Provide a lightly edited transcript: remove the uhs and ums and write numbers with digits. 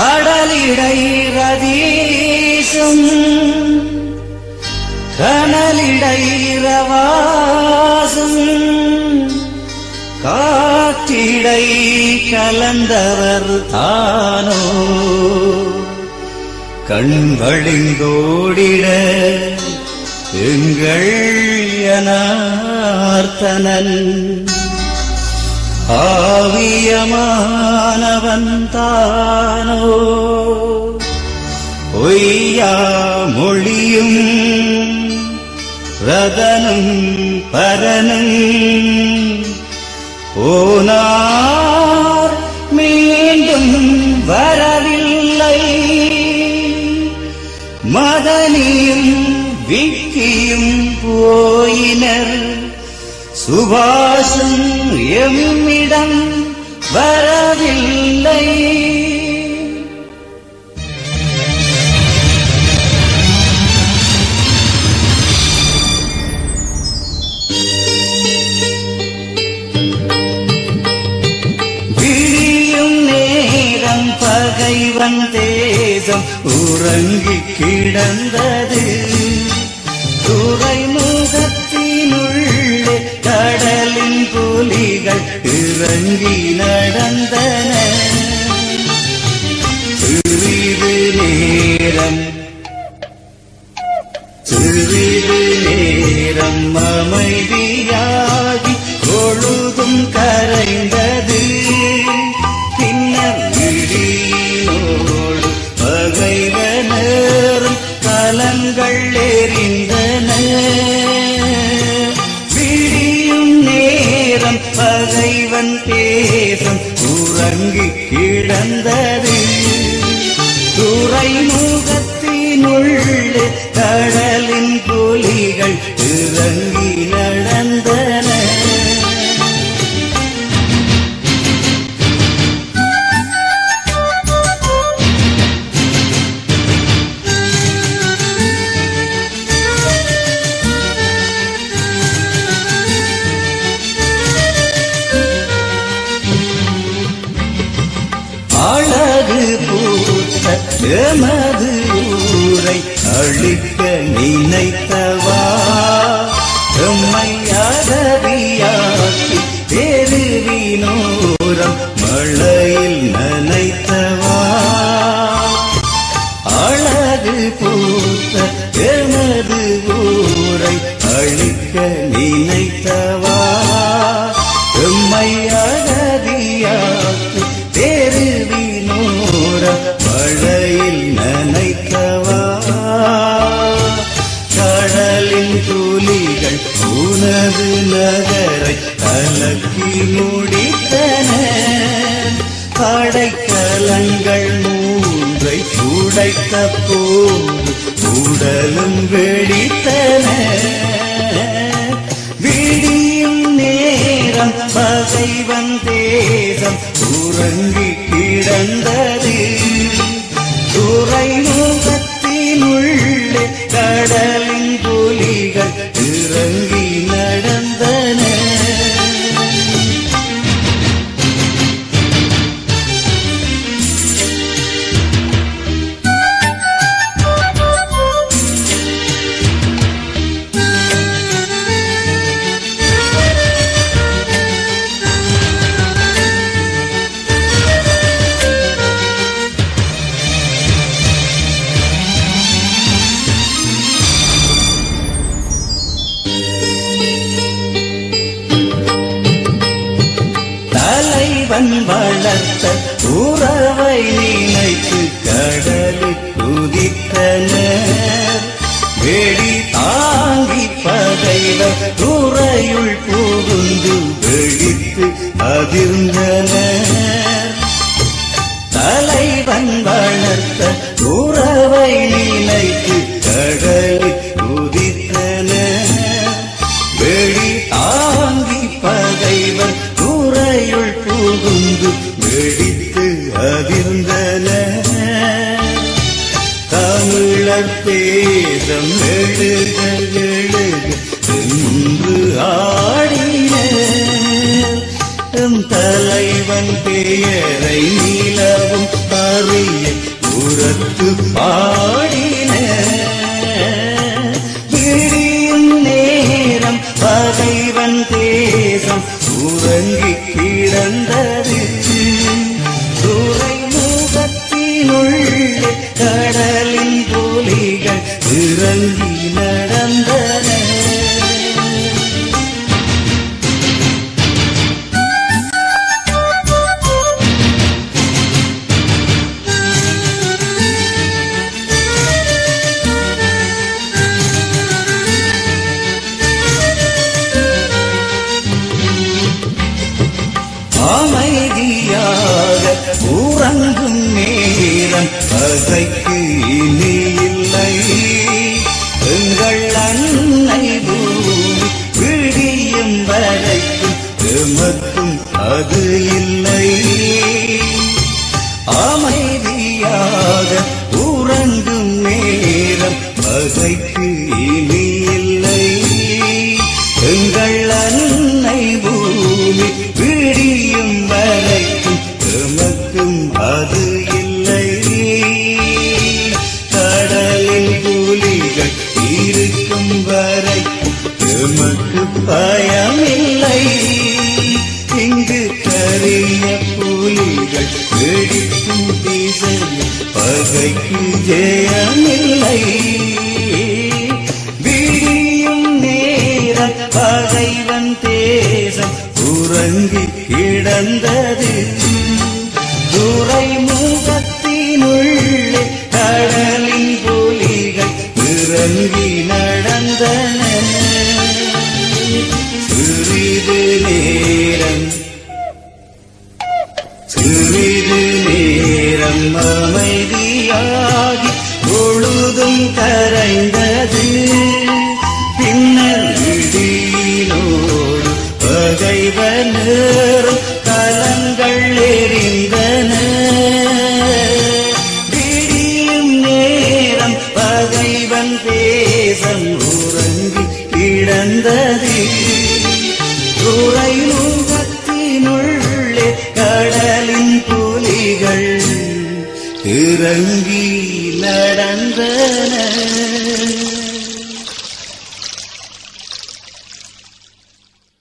கடலிடை ரதீசும் கனலிடை ரவாசும் காற்றிடை கலந்தவர் தானோ கண்வழிந்தோடிட எங்கள் யனார்த்தனன் ஆவியமானவன் தானோ பொய்யா மொழியும் ரதனும் பரனும் போனார் மீண்டும் வரவில்லை மதனியும் விக்கியும் போயினர் சுபாசும் எம்மிடம் வரவில்லை விழியும் நேரம் பகைவன் தேசம் உறங்கிக் கிடந்தது துறைமுகத்தினுள்ளே கடலின் புலிகள் இறங்கி நடந்தன சிறிது நேரம் அமைதியாகி பொழுதும் கரைந்தது பின்னர் விழியினோடு பகைவனரும் கலங்கள் எறிந்தன விழியும் நேரம் பகைவன் தேசம் உறங்கி கிடந்தது துறைமுகத்தினுள்ளே கடலின் புலிகள் இறங்கி நடந்தன அழகு பூத்த எமது ஊரை அழிக்க நினைத்தவா எம்மை அகதியாக்கி தெருவினோரம் மழையில் நனைத்தவா அழகு பூத்த எமது ஊரை அழிக்க நினைத்தவா எம்மை அகதியாக்கி தெருவினோரம் மழையில் நனைத்தவா கடலின் துளிகள் உனது நகரை கலக்கி முடித்தன படைக்கலங்கள் மூன்றை உடைத்த போது உடலும் வெடித்தன விடியும் நேரம் பகைவன் தேசம் உறங்கி கிடந்தது துறைமுகத்தினுள்ளே கடலின் புலிகள் இறங்கி நடந்தன தலைவன் வளர்த்த உறவை நினைத்து கடலில் குதித்தனர் வெடி தாங்கி பகைவர் துறையுள் புகுந்து வெடித்து அதிர்ந்தனர் தலைவன் வளர்த்த உறவை நினைத்து கடலில் குதித்தனர் வெடி தாங்கி பகைவர் துறையுள் புகுந்து வெடித்து அதிர்ந்தன தமிழர் தேசம் எழுக எழுக என்று ஆடின தலைவன் பெயரை நிலவும் அறிய உரத்து பாடின. விடியும் நேரம் பகைவன் தேசம் உறங்கி கிடந்தது. துறைமுகத்தினுள்ளே கடலின் புலிகள் இறங்கி நடந்தன. அமைதியாக உறங்கும் நேரம் பகைக்கு இனி இல்லை. எங்கள் அன்னை பூமி விடியும் வரைக்கும் எமக்கும் அது இல்லை. அமைதியாக உறங்கும் நேரம் பகைக்கு இனி இல்லை. எங்கள் அன்னை பூமி விடியும் வரைக்கும் எமக்கும் அது இல்லை. கடலில் புலிகள் இருக்கும் வரைக்கும் எமக்கு பயமில்லை. இங்கு கரிய புலிகள் வெடிக்கும் திசையில் பகைக்கு ஜெயமில்லை. விடியும் நேரம் பகைவன் தேசம் உறங்கி கிடந்தது. துறைமுகத்தினுள்ளே கடலின் புலிகள் இறங்கி நடந்தன. சிறிது நேரம் அமைதியாகி பொழுதும் கரைந்தது. பின்னர் இடியினோடு பகைவனேறும் கலங்கள் எரிந்தன. விடியும் நேரம் பகைவன் தேசம் உறங்கி கிடந்தது. துறைமுகத்தினுள்ளே கடலின் புலிகள் இறங்கி நடந்தன.